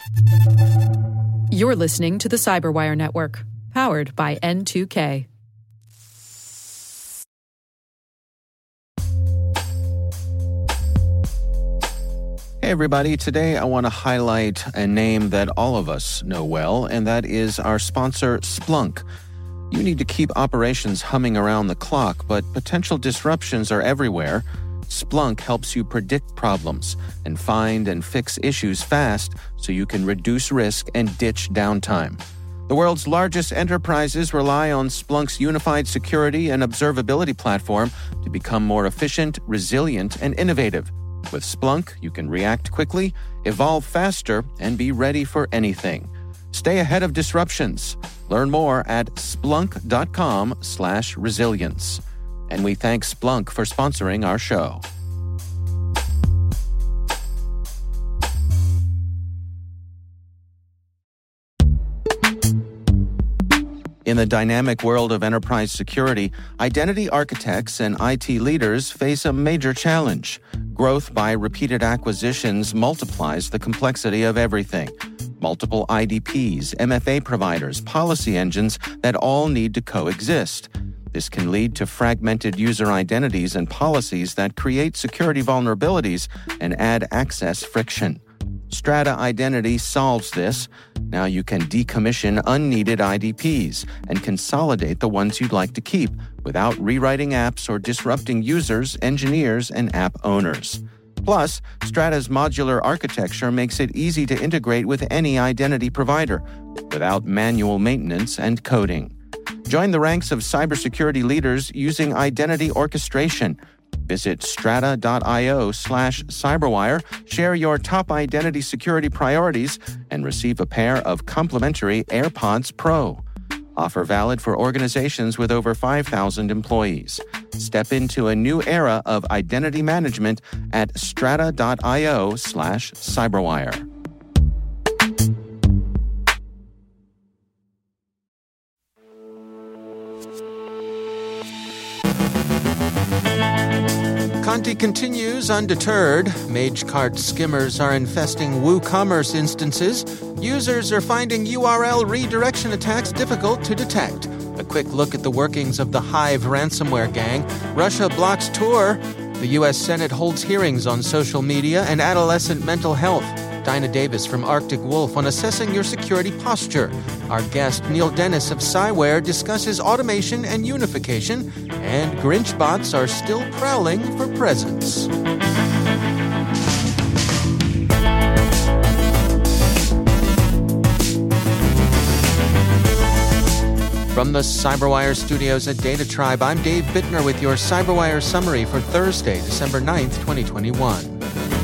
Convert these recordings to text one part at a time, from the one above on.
You're listening to the Cyberwire Network, powered by N2K. Hey everybody, today I want to highlight a name that all of us know well, and that is our sponsor, Splunk. You need to keep operations humming around the clock, but potential disruptions are everywhere. Splunk helps you predict problems and find and fix issues fast so you can reduce risk and ditch downtime. The world's largest enterprises rely on Splunk's unified security and observability platform to become more efficient, resilient, and innovative. With Splunk, you can react quickly, evolve faster, and be ready for anything. Stay ahead of disruptions. Learn more at splunk.com/resilience. And we thank Splunk for sponsoring our show. In the dynamic world of enterprise security, identity architects and IT leaders face a major challenge. Growth by repeated acquisitions multiplies the complexity of everything. Multiple IDPs, MFA providers, policy engines that all need to coexist. This can lead to fragmented user identities and policies that create security vulnerabilities and add access friction. Strata Identity solves this. Now you can decommission unneeded IDPs and consolidate the ones you'd like to keep without rewriting apps or disrupting users, engineers, and app owners. Plus, Strata's modular architecture makes it easy to integrate with any identity provider without manual maintenance and coding. Join the ranks of cybersecurity leaders using identity orchestration. Visit strata.io/cyberwire, share your top identity security priorities, and receive a pair of complimentary AirPods Pro. Offer valid for organizations with over 5,000 employees. Step into a new era of identity management at strata.io/cyberwire. Conti continues undeterred. MageCart skimmers are infesting WooCommerce instances. Users are finding URL redirection attacks difficult to detect. A quick look at the workings of the Hive ransomware gang. Russia blocks tour. The U.S. Senate holds hearings on social media and adolescent mental health. Dinah Davis from Arctic Wolf on assessing your security posture. Our guest, Neil Dennis of Cyware, discusses automation and unification. And Grinch bots are still prowling for presents. From the Cyberwire studios at Data Tribe, I'm Dave Bittner with your Cyberwire summary for Thursday, December 9th, 2021.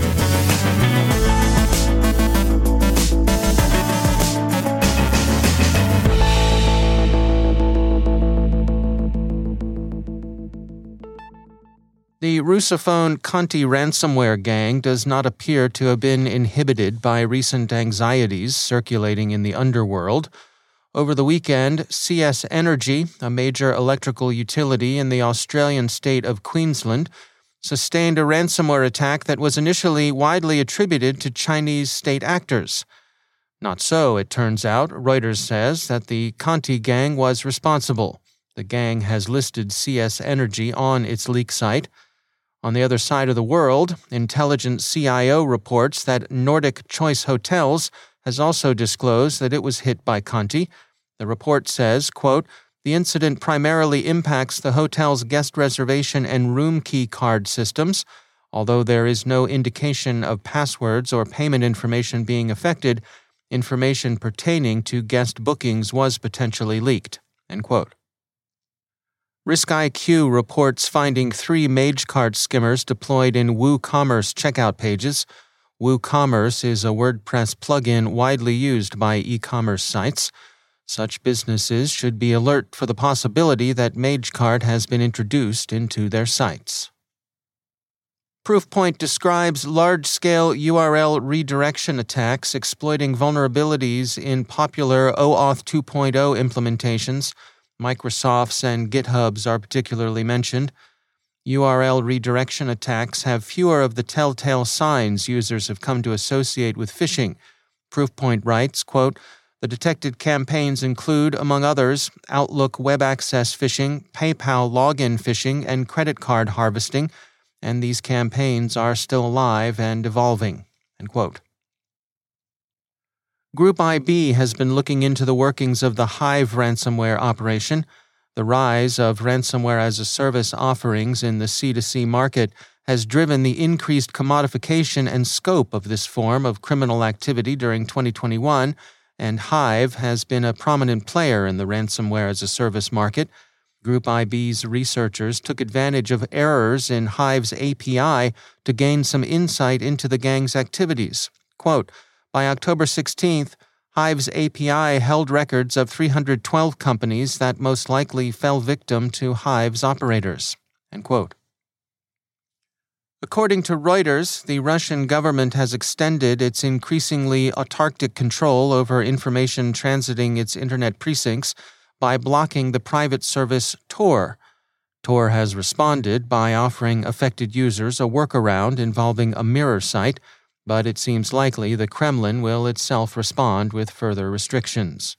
The Russophone Conti ransomware gang does not appear to have been inhibited by recent anxieties circulating in the underworld. Over the weekend, CS Energy, a major electrical utility in the Australian state of Queensland, sustained a ransomware attack that was initially widely attributed to Chinese state actors. Not so, it turns out. Reuters says that the Conti gang was responsible. The gang has listed CS Energy on its leak site. On the other side of the world, Intelligent CIO reports that Nordic Choice Hotels has also disclosed that it was hit by Conti. The report says, quote, "The incident primarily impacts the hotel's guest reservation and room key card systems. Although there is no indication of passwords or payment information being affected, information pertaining to guest bookings was potentially leaked." End quote. RiskIQ reports finding 3 MageCart skimmers deployed in WooCommerce checkout pages. WooCommerce is a WordPress plugin widely used by e-commerce sites. Such businesses should be alert for the possibility that MageCart has been introduced into their sites. Proofpoint describes large-scale URL redirection attacks exploiting vulnerabilities in popular OAuth 2.0 implementations. Microsoft's and GitHub's are particularly mentioned. URL redirection attacks have fewer of the telltale signs users have come to associate with phishing. Proofpoint writes, quote, "The detected campaigns include, among others, Outlook web access phishing, PayPal login phishing, and credit card harvesting, and these campaigns are still alive and evolving." End quote. Group IB has been looking into the workings of the Hive ransomware operation. The rise of ransomware-as-a-service offerings in the C2C market has driven the increased commodification and scope of this form of criminal activity during 2021, and Hive has been a prominent player in the ransomware-as-a-service market. Group IB's researchers took advantage of errors in Hive's API to gain some insight into the gang's activities. Quote, "By October 16th, Hive's API held records of 312 companies that most likely fell victim to Hive's operators." End quote. According to Reuters, the Russian government has extended its increasingly autarkic control over information transiting its internet precincts by blocking the private service Tor. Tor has responded by offering affected users a workaround involving a mirror site, but it seems likely the Kremlin will itself respond with further restrictions.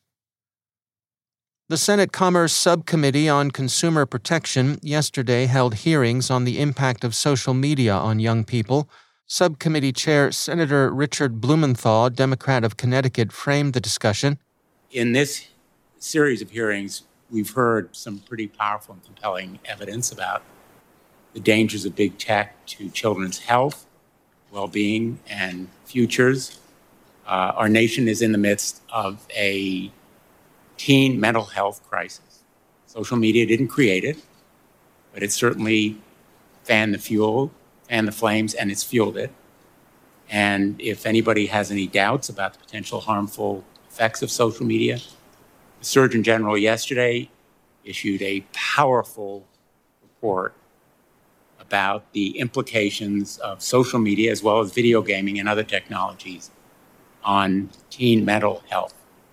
The Senate Commerce Subcommittee on Consumer Protection yesterday held hearings on the impact of social media on young people. Subcommittee Chair Senator Richard Blumenthal, Democrat of Connecticut, framed the discussion. In this series of hearings, we've heard some pretty powerful and compelling evidence about the dangers of big tech to children's health, well-being, and futures. Our nation is in the midst of a teen mental health crisis. Social media didn't create it, but it certainly fanned the flames, and it's fueled it. And if anybody has any doubts about the potential harmful effects of social media, the Surgeon General yesterday issued a powerful report about the implications of social media as well as video gaming and other technologies on teen mental health.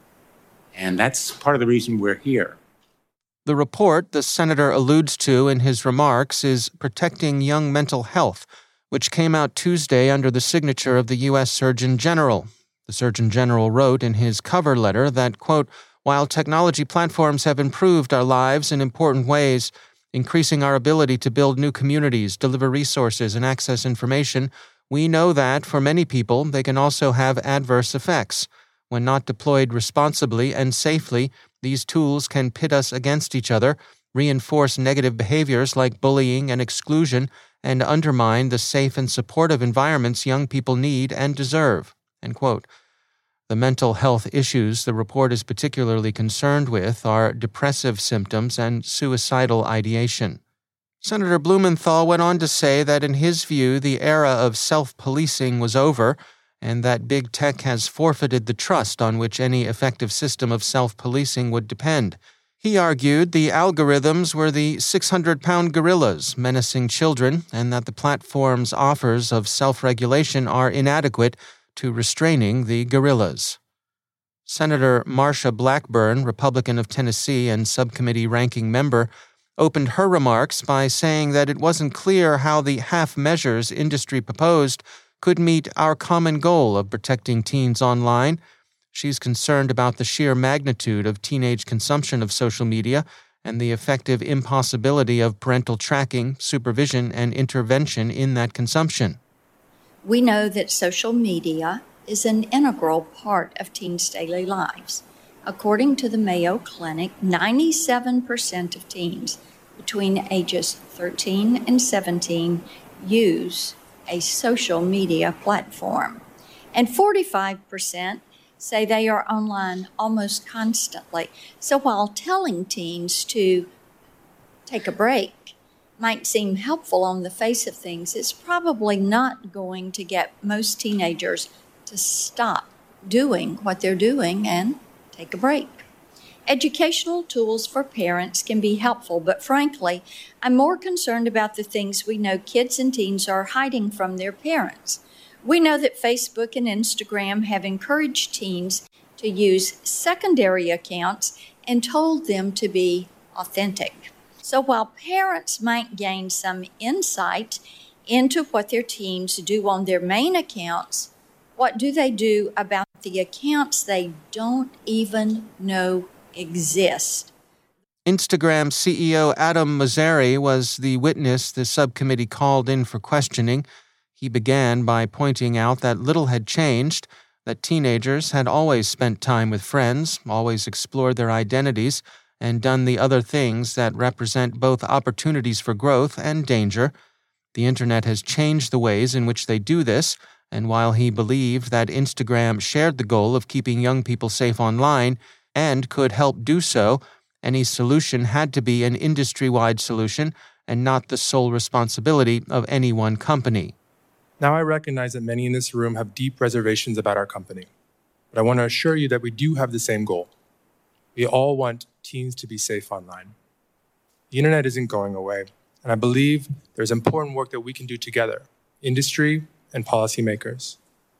And that's part of the reason we're here. The report the senator alludes to in his remarks is Protecting Young Mental Health, which came out Tuesday under the signature of the U.S. Surgeon General. The Surgeon General wrote in his cover letter that, quote, "While technology platforms have improved our lives in important ways, increasing our ability to build new communities, deliver resources, and access information, we know that, for many people, they can also have adverse effects. When not deployed responsibly and safely, these tools can pit us against each other, reinforce negative behaviors like bullying and exclusion, and undermine the safe and supportive environments young people need and deserve." End quote. The mental health issues the report is particularly concerned with are depressive symptoms and suicidal ideation. Senator Blumenthal went on to say that in his view, the era of self-policing was over, and that big tech has forfeited the trust on which any effective system of self-policing would depend. He argued the algorithms were the 600-pound gorillas menacing children, and that the platform's offers of self-regulation are inadequate to restraining the gorillas. Senator Marsha Blackburn, Republican of Tennessee and subcommittee ranking member, opened her remarks by saying that it wasn't clear how the half measures industry proposed could meet our common goal of protecting teens online. She's concerned about the sheer magnitude of teenage consumption of social media and the effective impossibility of parental tracking, supervision, and intervention in that consumption. We know that social media is an integral part of teens' daily lives. According to the Mayo Clinic, 97% of teens between ages 13 and 17 use a social media platform, and 45% say they are online almost constantly. So while telling teens to take a break might seem helpful on the face of things, it's probably not going to get most teenagers to stop doing what they're doing and take a break. Educational tools for parents can be helpful, but frankly, I'm more concerned about the things we know kids and teens are hiding from their parents. We know that Facebook and Instagram have encouraged teens to use secondary accounts and told them to be authentic. So while parents might gain some insight into what their teens do on their main accounts, what do they do about the accounts they don't even know exist. Instagram CEO Adam Mosseri was the witness the subcommittee called in for questioning. He began by pointing out that little had changed, that teenagers had always spent time with friends, always explored their identities, and done the other things that represent both opportunities for growth and danger. The internet has changed the ways in which they do this, and while he believed that Instagram shared the goal of keeping young people safe online and could help do so, any solution had to be an industry-wide solution and not the sole responsibility of any one company. Now I recognize that many in this room have deep reservations about our company, but I want to assure you that we do have the same goal. We all want teens to be safe online. The internet isn't going away, and I believe there's important work that we can do together, industry and policymakers,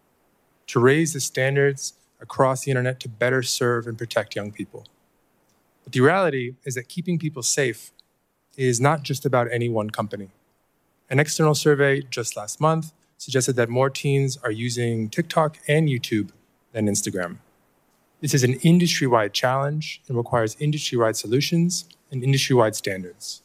to raise the standards across the internet to better serve and protect young people. But the reality is that keeping people safe is not just about any one company. An external survey just last month suggested that more teens are using TikTok and YouTube than Instagram. This is an industry-wide challenge and requires industry-wide solutions and industry-wide standards.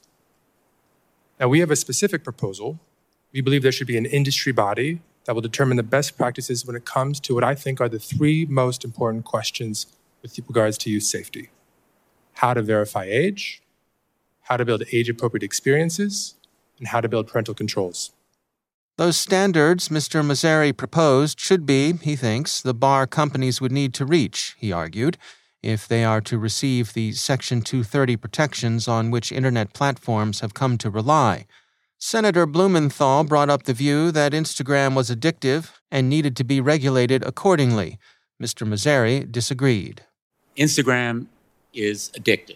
Now, we have a specific proposal. We believe there should be an industry body that will determine the best practices when it comes to what I think are the three most important questions with regards to youth safety: how to verify age, how to build age-appropriate experiences, and how to build parental controls. Those standards Mr. Mosseri proposed should be, he thinks, the bar companies would need to reach, he argued, if they are to receive the Section 230 protections on which internet platforms have come to rely. Senator Blumenthal brought up the view that Instagram was addictive and needed to be regulated accordingly. Mr. Mosseri disagreed. Instagram is addictive.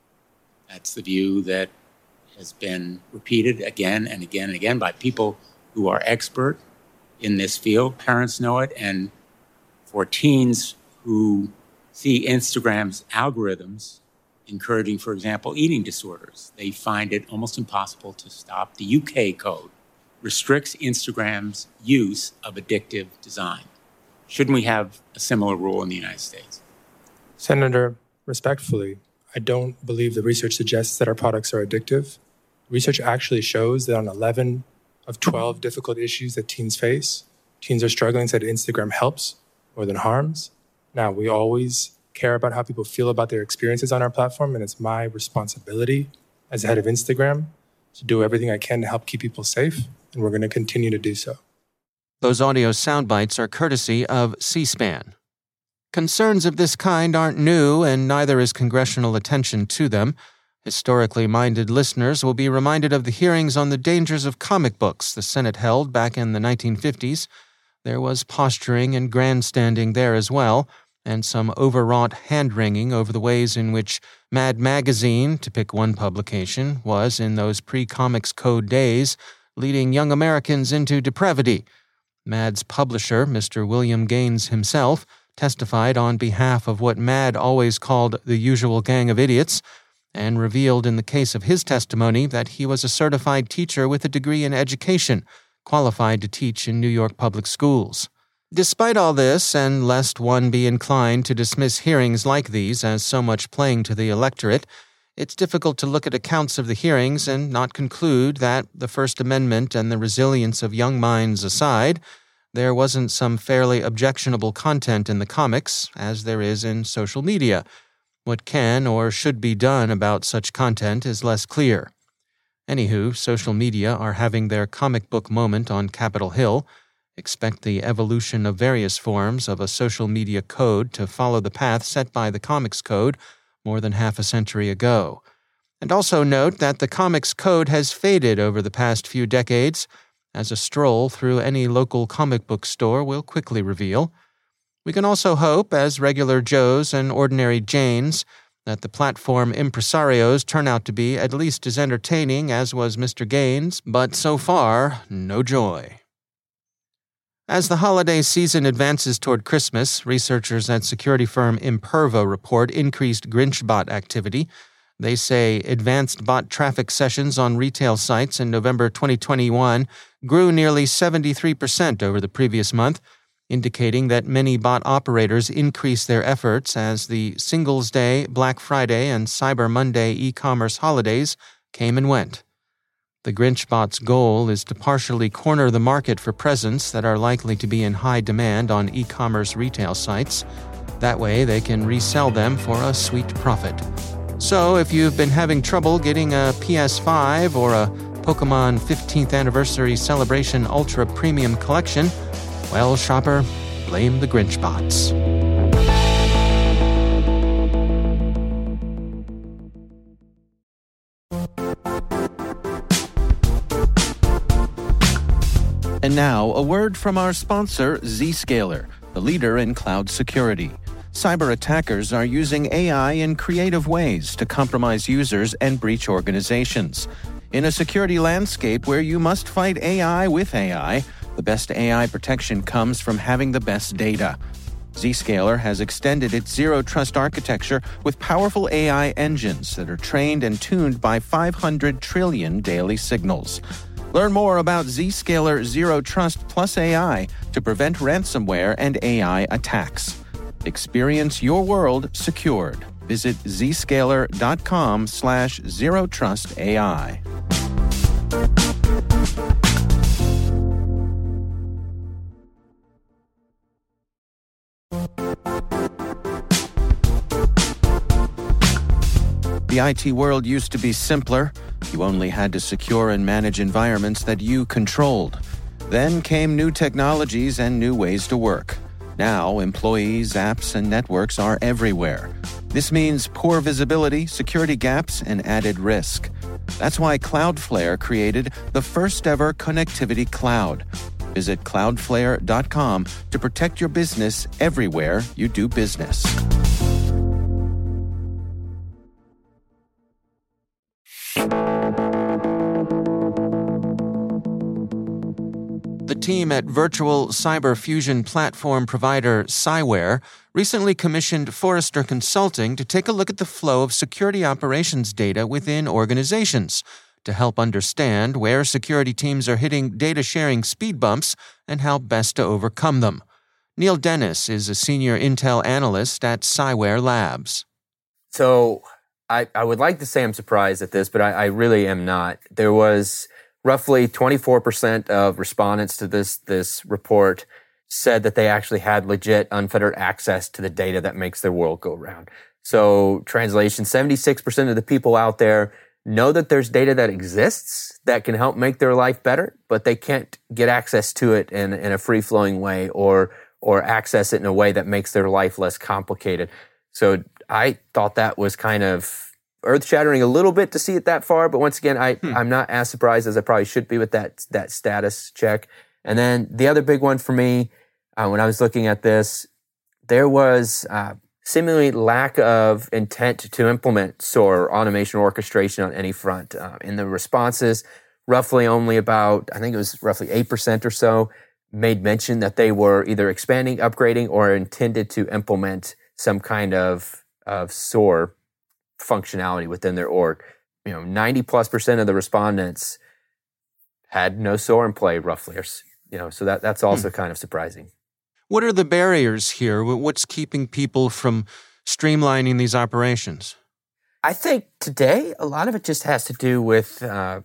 That's the view that has been repeated again and again and again by people who are expert in this field. Parents know it, and for teens who see Instagram's algorithms encouraging, for example, eating disorders, they find it almost impossible to stop. The UK code restricts Instagram's use of addictive design. Shouldn't we have a similar rule in the United States? Senator, respectfully, I don't believe the research suggests that our products are addictive. Research actually shows that on 11 of 12 difficult issues that teens face, teens are struggling, said Instagram helps more than harms. Now, we always care about how people feel about their experiences on our platform, and it's my responsibility as the head of Instagram to do everything I can to help keep people safe, and we're going to continue to do so. Those audio sound bites are courtesy of C-SPAN. Concerns of this kind aren't new, and neither is congressional attention to them. Historically minded listeners will be reminded of the hearings on the dangers of comic books the Senate held back in the 1950s. There was posturing and grandstanding there as well, and some overwrought hand-wringing over the ways in which Mad Magazine, to pick one publication, was, in those pre-Comics Code days, leading young Americans into depravity. Mad's publisher, Mr. William Gaines himself, testified on behalf of what Mad always called the usual gang of idiots, and revealed in the case of his testimony that he was a certified teacher with a degree in education, qualified to teach in New York public schools. Despite all this, and lest one be inclined to dismiss hearings like these as so much playing to the electorate, it's difficult to look at accounts of the hearings and not conclude that, the First Amendment and the resilience of young minds aside, there wasn't some fairly objectionable content in the comics, as there is in social media. What can or should be done about such content is less clear. Anywho, social media are having their comic book moment on Capitol Hill. Expect the evolution of various forms of a social media code to follow the path set by the Comics Code more than half a century ago. And also note that the Comics Code has faded over the past few decades, as a stroll through any local comic book store will quickly reveal. We can also hope, as regular Joes and ordinary Janes, that the platform impresarios turn out to be at least as entertaining as was Mr. Gaines, but so far, no joy. As the holiday season advances toward Christmas, researchers at security firm Impervo report increased Grinch bot activity. They say advanced bot traffic sessions on retail sites in November 2021 grew nearly 73% over the previous month, indicating that many bot operators increased their efforts as the Singles Day, Black Friday, and Cyber Monday e-commerce holidays came and went. The Grinchbot's goal is to partially corner the market for presents that are likely to be in high demand on e-commerce retail sites. That way, they can resell them for a sweet profit. So, if you've been having trouble getting a PS5 or a Pokemon 15th Anniversary Celebration Ultra Premium Collection, well, shopper, blame the Grinchbots. And now, a word from our sponsor, Zscaler, the leader in cloud security. Cyber attackers are using AI in creative ways to compromise users and breach organizations. In a security landscape where you must fight AI with AI, the best AI protection comes from having the best data. Zscaler has extended its Zero Trust architecture with powerful AI engines that are trained and tuned by 500 trillion daily signals. Learn more about Zscaler Zero Trust Plus AI to prevent ransomware and AI attacks. Experience your world secured. Visit zscaler.com/zerotrustai. The IT world used to be simpler. You only had to secure and manage environments that you controlled. Then came new technologies and new ways to work. Now, employees, apps, and networks are everywhere. This means poor visibility, security gaps, and added risk. That's why Cloudflare created the first-ever connectivity cloud. Visit cloudflare.com to protect your business everywhere you do business. The team at virtual cyber fusion platform provider Cyware recently commissioned Forrester Consulting to take a look at the flow of security operations data within organizations to help understand where security teams are hitting data sharing speed bumps and how best to overcome them. Neil Dennis is a senior Intel analyst at Cyware Labs. So I would like to say I'm surprised at this, but I really am not. There was roughly 24% of respondents to this report said that they actually had legit unfettered access to the data that makes their world go round. So translation, 76% of the people out there know that there's data that exists that can help make their life better, but they can't get access to it in a free-flowing way or access it in a way that makes their life less complicated. So I thought that was kind of earth-shattering a little bit to see it that far, but once again, I'm not as surprised as I probably should be with that status check. And then the other big one for me, when I was looking at this, there was seemingly lack of intent to implement SOAR, automation orchestration, on any front. In the responses, roughly only about, I think it was roughly 8% or so, made mention that they were either expanding, upgrading, or intended to implement some kind of SOAR functionality within their org. 90+% of the respondents had no SOAR in play, roughly. So that's also kind of surprising. What are the barriers here? What's keeping people from streamlining these operations? I think today a lot of it just has to do with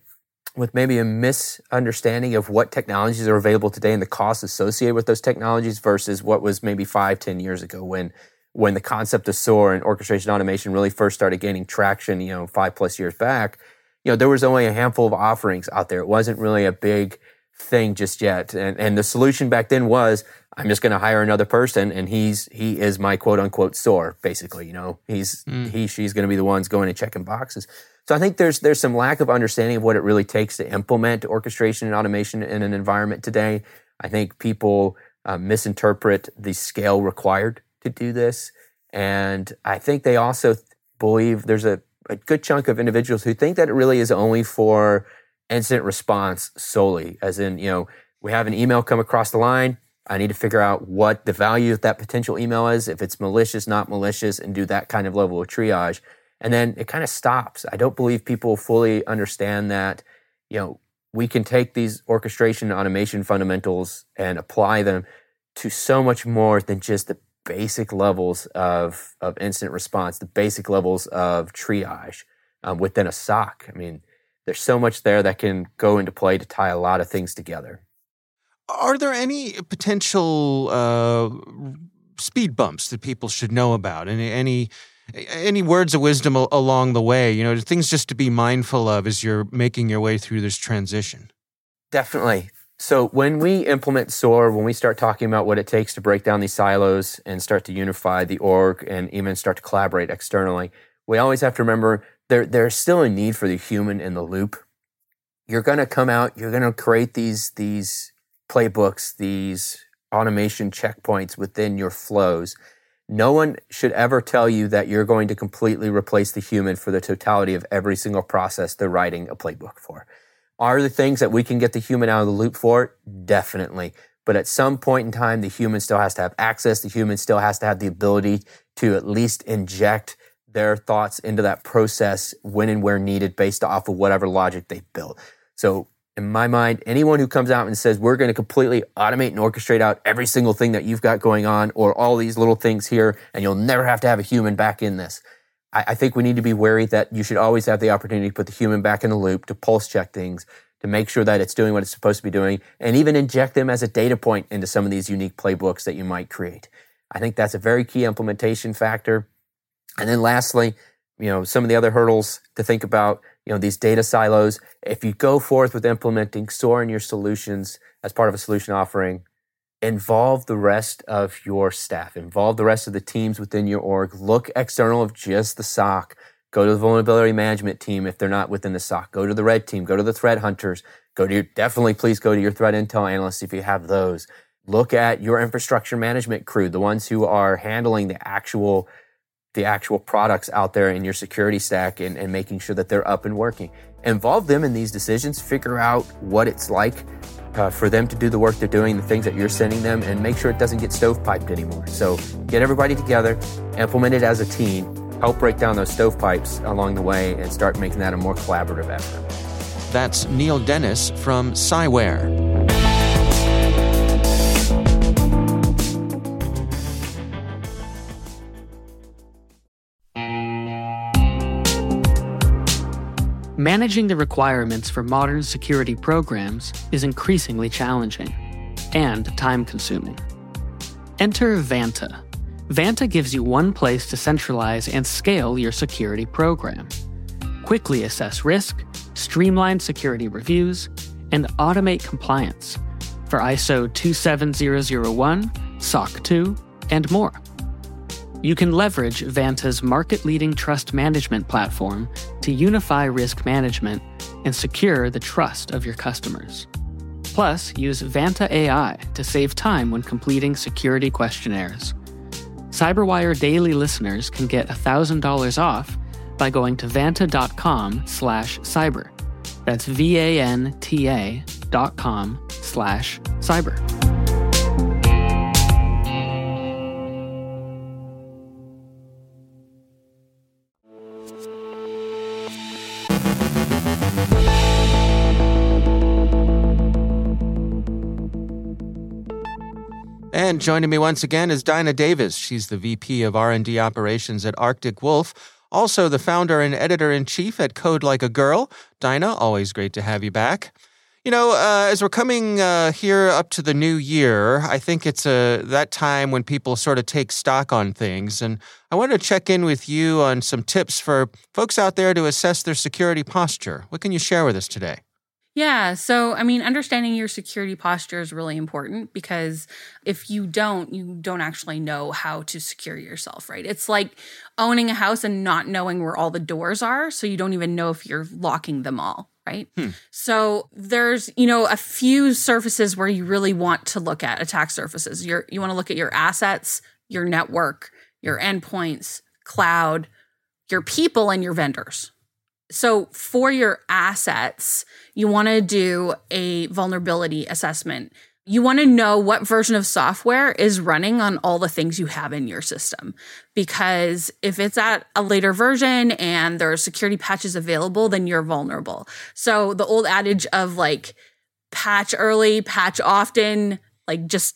maybe a misunderstanding of what technologies are available today and the costs associated with those technologies versus what was maybe 5-10 years ago when the concept of SOAR and orchestration automation really first started gaining traction, 5+ years back. There was only a handful of offerings out there. It wasn't really a big thing just yet. And the solution back then was, I'm just going to hire another person and he is my quote unquote SOAR, basically. She's going to be the ones going and checking boxes. So I think there's some lack of understanding of what it really takes to implement orchestration and automation in an environment today. I think people misinterpret the scale required to do this. And I think they also believe there's a good chunk of individuals who think that it really is only for incident response solely, as in, we have an email come across the line. I need to figure out what the value of that potential email is, if it's malicious, not malicious, and do that kind of level of triage. And then it kind of stops. I don't believe people fully understand that, we can take these orchestration and automation fundamentals and apply them to so much more than just the basic levels of incident response, the basic levels of triage within a SOC. I mean, there's so much there that can go into play to tie a lot of things together. Are there any potential speed bumps that people should know about? Any words of wisdom along the way? You know, things just to be mindful of as you're making your way through this transition? Definitely. So when we implement SOAR, when we start talking about what it takes to break down these silos and start to unify the org and even start to collaborate externally, we always have to remember there's still a need for the human in the loop. You're going to come out, you're going to create these playbooks, these automation checkpoints within your flows. No one should ever tell you that you're going to completely replace the human for the totality of every single process they're writing a playbook for. Are there things that we can get the human out of the loop for? Definitely. But at some point in time, the human still has to have access. The human still has to have the ability to at least inject their thoughts into that process when and where needed based off of whatever logic they've built. So in my mind, anyone who comes out and says, we're going to completely automate and orchestrate out every single thing that you've got going on or all these little things here, and you'll never have to have a human back in this. I think we need to be wary that you should always have the opportunity to put the human back in the loop, to pulse check things, to make sure that it's doing what it's supposed to be doing, and even inject them as a data point into some of these unique playbooks that you might create. I think that's a very key implementation factor. And then lastly, some of the other hurdles to think about, these data silos. If you go forth with implementing SOAR in your solutions as part of a solution offering, involve the rest of your staff, involve the rest of the teams within your org. Look external of just the SOC. Go to the vulnerability management team if they're not within the SOC. Go to the red team. Go to the threat hunters. Please go to your threat intel analysts if you have those. Look at your infrastructure management crew, the ones who are handling the actual products out there in your security stack and making sure that they're up and working. Involve them in these decisions. Figure out what it's like for them to do the work they're doing, the things that you're sending them, and make sure it doesn't get stovepiped anymore. So get everybody together, implement it as a team, help break down those stovepipes along the way, and start making that a more collaborative effort. That's Neil Dennis from Cyware. Managing the requirements for modern security programs is increasingly challenging and time-consuming. Enter Vanta. Vanta gives you one place to centralize and scale your security program. Quickly assess risk, streamline security reviews, and automate compliance for ISO 27001, SOC 2, and more. You can leverage Vanta's market-leading trust management platform to unify risk management and secure the trust of your customers. Plus, use Vanta AI to save time when completing security questionnaires. CyberWire Daily listeners can get $1,000 off by going to vanta.com/cyber. That's VANTA.com/cyber. And joining me once again is Dinah Davis. She's the VP of R&D Operations at Arctic Wolf, also the founder and editor-in-chief at Code Like a Girl. Dinah, always great to have you back. As we're coming here up to the new year, I think it's that time when people sort of take stock on things. And I wanted to check in with you on some tips for folks out there to assess their security posture. What can you share with us today? Yeah. So, understanding your security posture is really important because if you don't actually know how to secure yourself, right? It's like owning a house and not knowing where all the doors are. So you don't even know if you're locking them all, right? So there's, a few surfaces where you really want to look at attack surfaces. You want to look at your assets, your network, your endpoints, cloud, your people, and your vendors. So for your assets, you want to do a vulnerability assessment. You want to know what version of software is running on all the things you have in your system. Because if it's at a later version and there are security patches available, then you're vulnerable. So the old adage of patch early, patch often, just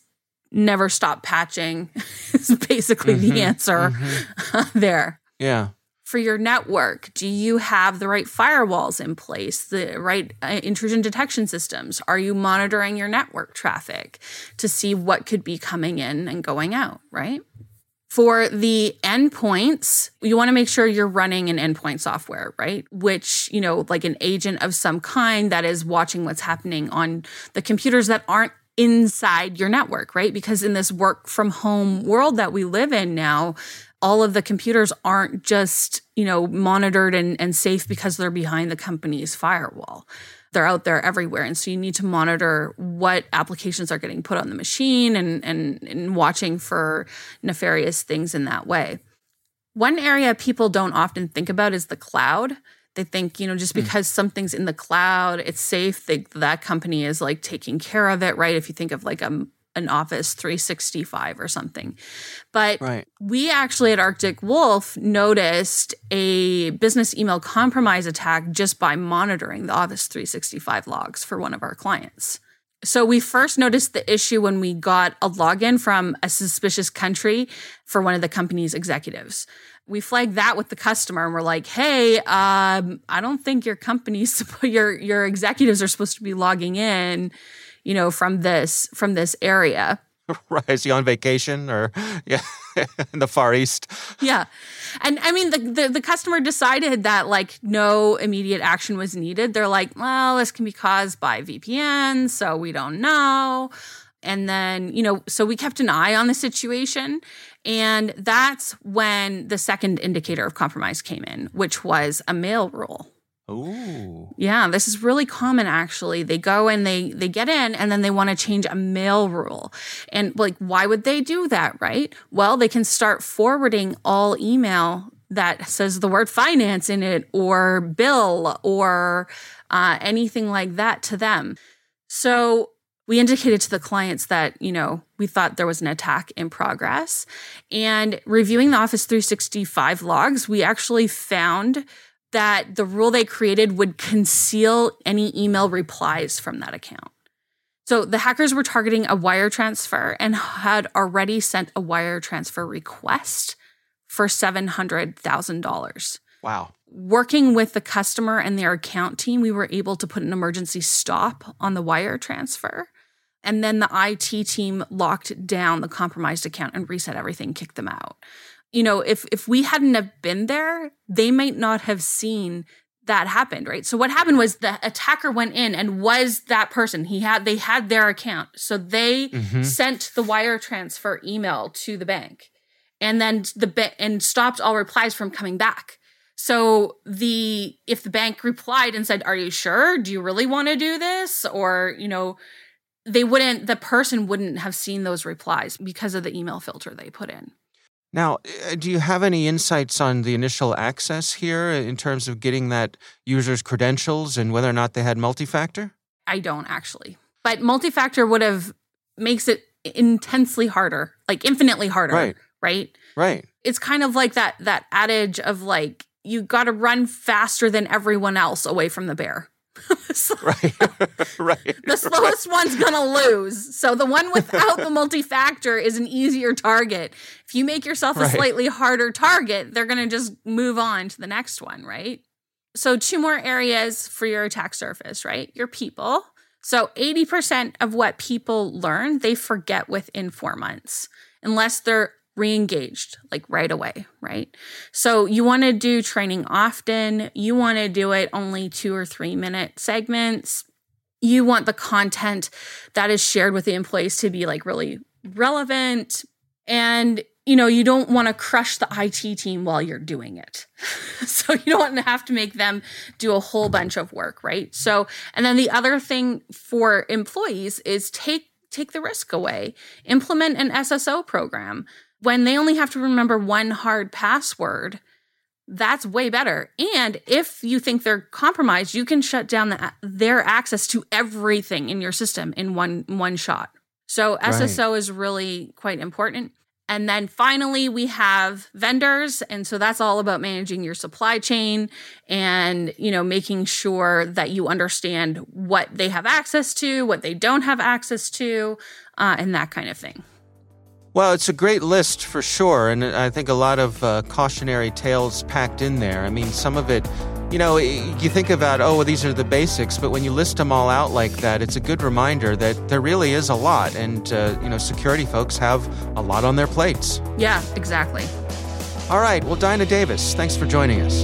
never stop patching is basically the answer there. Yeah. For your network, do you have the right firewalls in place, the right intrusion detection systems? Are you monitoring your network traffic to see what could be coming in and going out, right? For the endpoints, you want to make sure you're running an endpoint software, right? Which, like an agent of some kind that is watching what's happening on the computers that aren't inside your network, right? Because in this work from home world that we live in now, all of the computers aren't just, monitored and safe because they're behind the company's firewall. They're out there everywhere. And so you need to monitor what applications are getting put on the machine and watching for nefarious things in that way. One area people don't often think about is the cloud. They think, just because something's in the cloud, it's safe. That company is like taking care of it, right? If you think of like an Office 365 or something. But we actually at Arctic Wolf noticed a business email compromise attack just by monitoring the Office 365 logs for one of our clients. So we first noticed the issue when we got a login from a suspicious country for one of the company's executives. We flagged that with the customer and we're like, hey, I don't think your company's, your executives are supposed to be logging in, from this area. Right. Is he on vacation or in the Far East? Yeah. And I mean, the customer decided that like no immediate action was needed. They're like, well, this can be caused by VPN, so we don't know. And then, so we kept an eye on the situation. And that's when the second indicator of compromise came in, which was a mail rule. Ooh. Yeah, this is really common, actually. They go and they get in and then they want to change a mail rule. And like, why would they do that, right? Well, they can start forwarding all email that says the word finance in it or bill or anything like that to them. So we indicated to the clients that, we thought there was an attack in progress. And reviewing the Office 365 logs, we actually found that the rule they created would conceal any email replies from that account. So the hackers were targeting a wire transfer and had already sent a wire transfer request for $700,000. Wow. Working with the customer and their account team, we were able to put an emergency stop on the wire transfer. And then the IT team locked down the compromised account and reset everything, kicked them out. If we hadn't have been there, they might not have seen that happened, right? So what happened was the attacker went in and was that person. They had their account. So they sent the wire transfer email to the bank and then and stopped all replies from coming back. So if the bank replied and said, are you sure? Do you really want to do this? Or, the person wouldn't have seen those replies because of the email filter they put in. Now, do you have any insights on the initial access here in terms of getting that user's credentials and whether or not they had multi-factor? I don't actually. But multi-factor makes it intensely harder, like infinitely harder, right? Right. It's kind of like that adage of like, you got to run faster than everyone else away from the bear. Right. The slowest one's going to lose. So the one without the multi-factor is an easier target. If you make yourself a slightly harder target, they're going to just move on to the next one, right? So 2 more areas for your attack surface, right? Your people. So 80% of what people learn, they forget within 4 months, unless they're re-engaged, like right away, right? So you want to do training often. You want to do it only 2 or 3 minute segments. You want the content that is shared with the employees to be like really relevant. And, you don't want to crush the IT team while you're doing it. So you don't want to have to make them do a whole bunch of work, right? So, and then the other thing for employees is take the risk away. Implement an SSO program. When they only have to remember one hard password, that's way better. And if you think they're compromised, you can shut down their access to everything in your system in one shot. So SSO is really quite important. And then finally, we have vendors. And so that's all about managing your supply chain and, making sure that you understand what they have access to, what they don't have access to, and that kind of thing. Well, it's a great list for sure, and I think a lot of cautionary tales packed in there. I mean, some of it, you think about, oh, well, these are the basics, but when you list them all out like that, it's a good reminder that there really is a lot, and, security folks have a lot on their plates. Yeah, exactly. All right, well, Dinah Davis, thanks for joining us.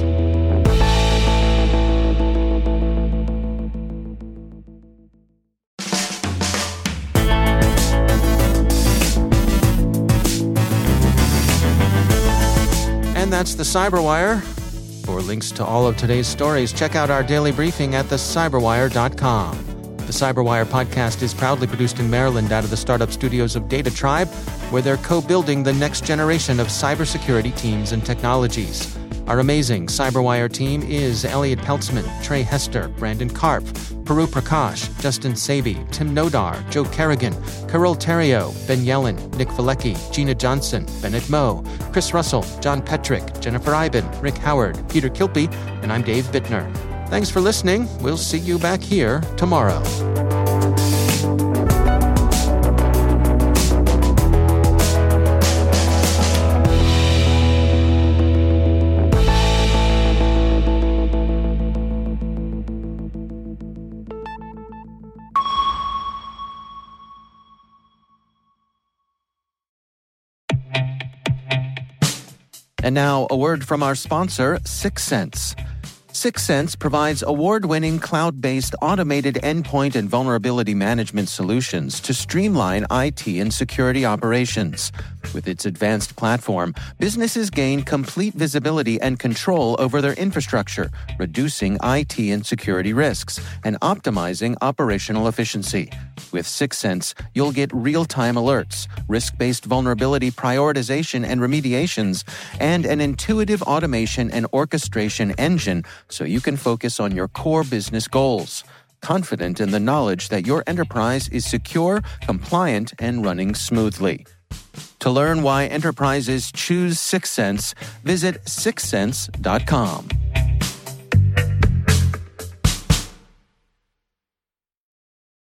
And that's the Cyberwire. For links to all of today's stories, check out our daily briefing at thecyberwire.com. The Cyberwire podcast is proudly produced in Maryland out of the startup studios of Data Tribe, where they're co-building the next generation of cybersecurity teams and technologies. Our amazing Cyberwire team is Elliot Peltzman, Trey Hester, Brandon Karpf, Puru Prakash, Justin Sabi, Tim Nodar, Joe Kerrigan, Carol Terrio, Ben Yellen, Nick Valecki, Gina Johnson, Bennett Moe, Chris Russell, John Petrick, Jennifer Iben, Rick Howard, Peter Kilpie, and I'm Dave Bittner. Thanks for listening. We'll see you back here tomorrow. And now, a word from our sponsor, Syxsense. Syxsense provides award-winning cloud-based automated endpoint and vulnerability management solutions to streamline IT and security operations. With its advanced platform, businesses gain complete visibility and control over their infrastructure, reducing IT and security risks and optimizing operational efficiency. With Syxsense, you'll get real-time alerts, risk-based vulnerability prioritization and remediations, and an intuitive automation and orchestration engine so you can focus on your core business goals, confident in the knowledge that your enterprise is secure, compliant, and running smoothly. To learn why enterprises choose Syxsense, visit syxsense.com.